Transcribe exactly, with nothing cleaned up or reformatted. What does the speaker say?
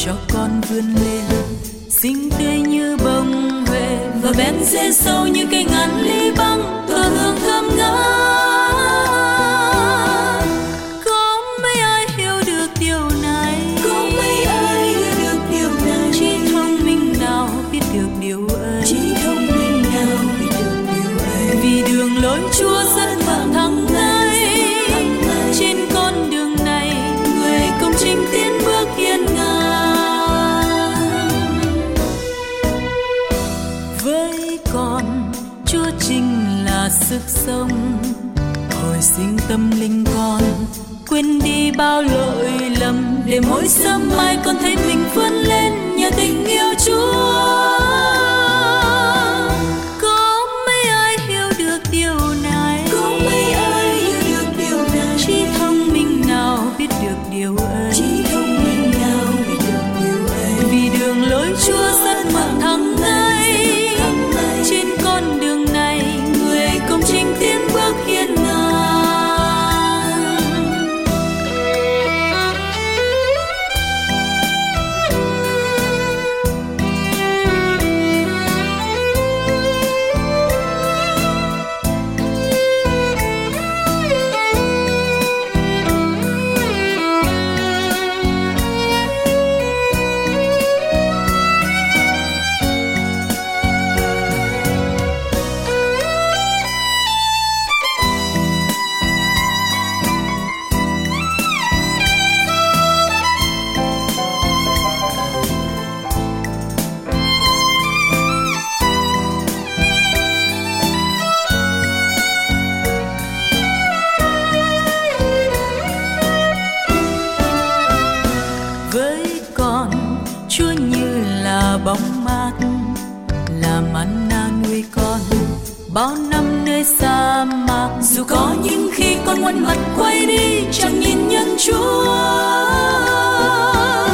cho con vươn lên xinh tươi như bông huệ, và bên rễ sâu như cây ngàn ly băng tỏa hương thơm ngát. Có mấy ai hiểu được điều này? Có mấy ai hiểu được điều này? Chỉ thông minh nào biết được điều ấy? Chỉ thông minh nào biết được điều ấy? Vì đường lối Chúa rất thẳng thắn ngay, trên con đường này người công chính tiến bước hiên ngang. Với con Chúa chính là sức sống, hồi sinh tâm linh con quên đi bao lỗi lầm, để mỗi sớm mai con thấy mình vươn lên nhờ tình yêu Chúa. Có mấy ai hiểu được điều này? Có mấy ai hiểu được điều này? Chỉ thông minh nào biết được điều ấy? Chỉ thông minh nào biết được điều ấy? Vì đường lối Chúa rất thẳng thắn ngay, trên con đường này người công chính tiến bước hiên ngang. Bóng mát làm ăn na nuôi con bao năm nơi sa mạc, dù có những khi con ngoảnh mặt quay đi chẳng nhìn nhận Chúa.